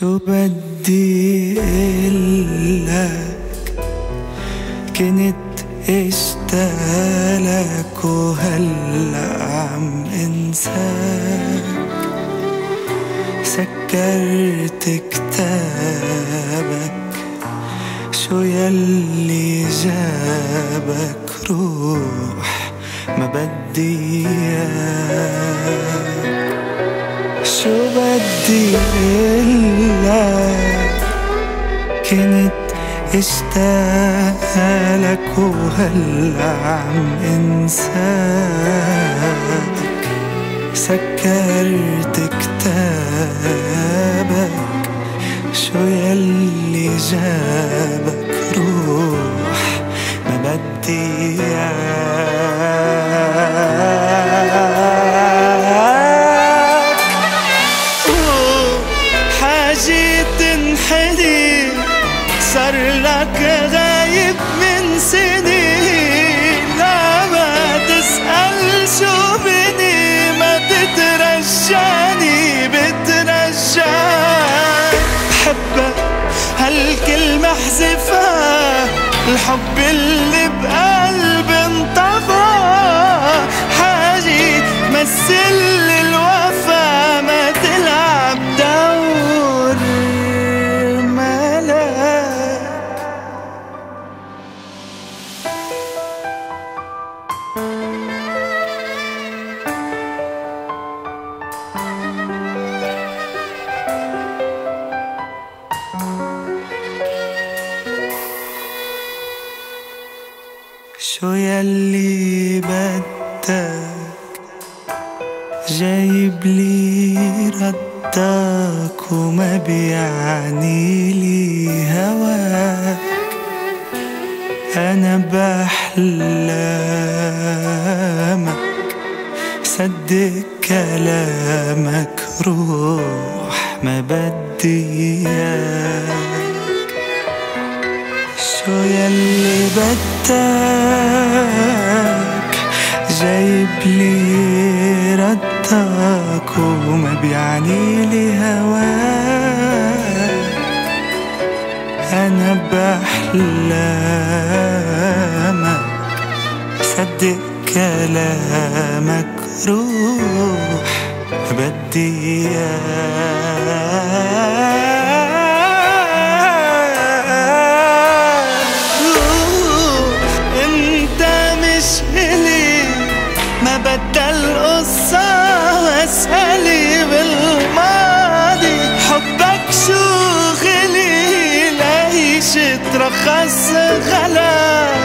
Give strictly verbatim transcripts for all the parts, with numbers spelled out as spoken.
شو بدي قلك، كنت اشتاقلك وهلأ عم انساك. سكرت كتابك، شو يلي جابك؟ روح ما بدي اياك. شو بدي قلك، كنت اشتاقلك وهلأ عم انساك. سكرت كتابك، شو يلي جابك؟ روح ما بدي اياك. حاجي تنحدي، صار لك غايب من سنين. لا ما تسأل شو بني، ما تترجاني بترجاك. بحبك هالكلمة احذفها، الحب اللي بقلبي انطفى. حاجي مثل الوفا، ما تلعب دور ملاك. شو يلي بدك، جايب لي ردك وما بيعني لي هواك. أنا بأحلامك، صدق كلامك. روح ما بدي إياك. شو يلي بدك، جايب لي ردك وما بيعني لي هواك. أنا بأحلامك، صدق كلامك. روح بدي إياك. انت مش إلي، ما بدل قصة أسألي بالماضي. حبك شو غلي، ليش ترخص غلا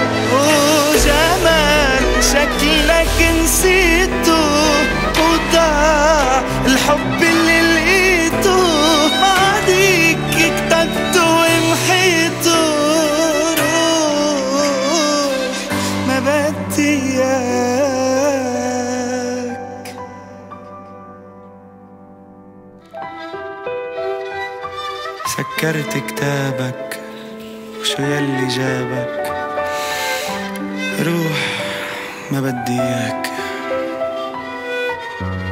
وجمال شكلك نسيته. وضاع الحب اللي لقيته، ماضيك كتبته ومحيته. روح ما بدي إياك. سكرت كتابك، وشو يلي جابك؟ روح ما بدي إياك.